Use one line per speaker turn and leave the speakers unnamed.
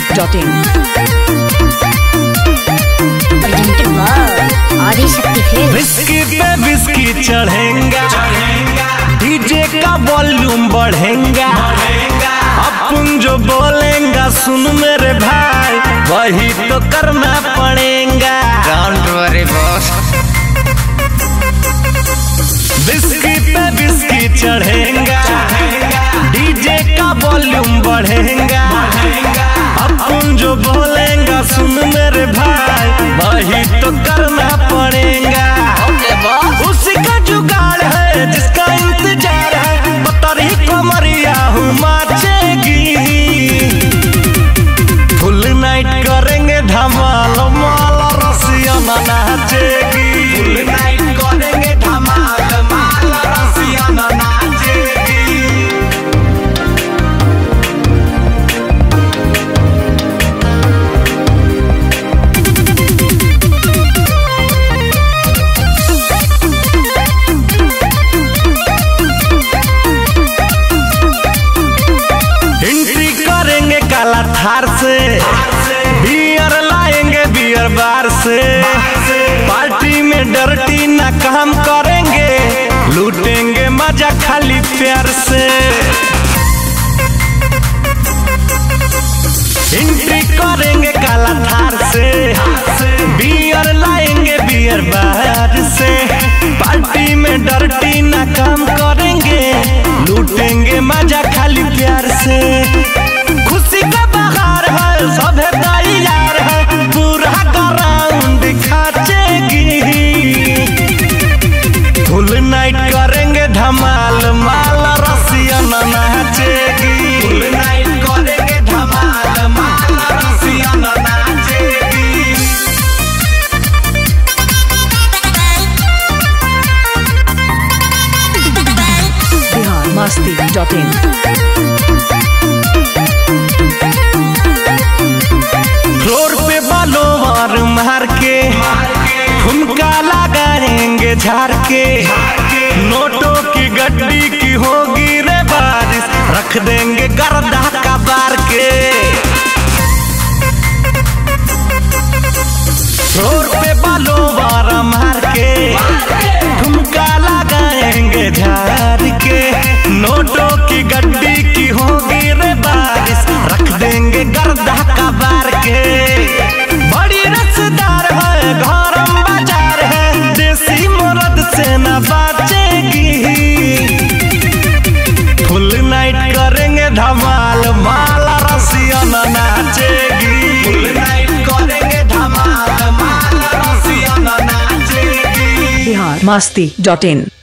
masti.in
whisky पे whisky चढ़ेगा, DJ का वॉल्यूम बढ़ेगा। अपन जो बोलेगा सुन मेरे भाई, वही तो करना पड़ेगा।
Don't worry boss.
विस्की पे विस्की चढ़ेगा, डीजे का वॉल्यूम बढ़ेगा। अपन जो बोलेगा सुन मेरे भाई, वही तो करना पड़ेगा। उसी का जुगाड़ है जिसका इंतजार है, बतरी कमरिया हूँ नाचेगी। फुल नाइट करेंगे धमाल, माल रसिया नाचेगी। फुल नाइट करेंगे धमाल, माल रसिया नाचेगी। काला थार से बियर लाएंगे बियर बार से। पार्टी में डर्टी ना काम करेंगे, लूटेंगे मजा खाली प्यार से। एंट्री करेंगे काला थार से, बियर लाएंगे बियर बार से। पार्टी में डर्टी ना काम करेंगे, लूटेंगे मजा खाली प्यार से। खुशी का बहार है, सब है तैयार है, पूरा ग्राउंड खाचेगी। फुल नाइट करेंगे धमाल, माल रसिया नाचेगी। फुल नाइट करेंगे धमाल, माल रसिया नाचेगी।
masti.in
फ्लोर पे बालों मार मार के ठुमका लगाएंगे झाड़ के। नोटों की गड्डी की होगी रे बारिश, रख देंगे गर्दा का बार के। फ्लोर पे बालों मार मार के ठुमका लगाएंगे झाड़ के। नोटों की गड्डी की होगी रे बारिश, रख देंगे गर्दा का बार के। बड़ी रसदार है, गरम बाजार है, देसी मर्द से न बाचेगी। फुल नाइट करेंगे धमाल, माल रसिया नाचेगी। फुल नाइट करेंगे धमाल, माल रसिया नाचेगी।
masti.in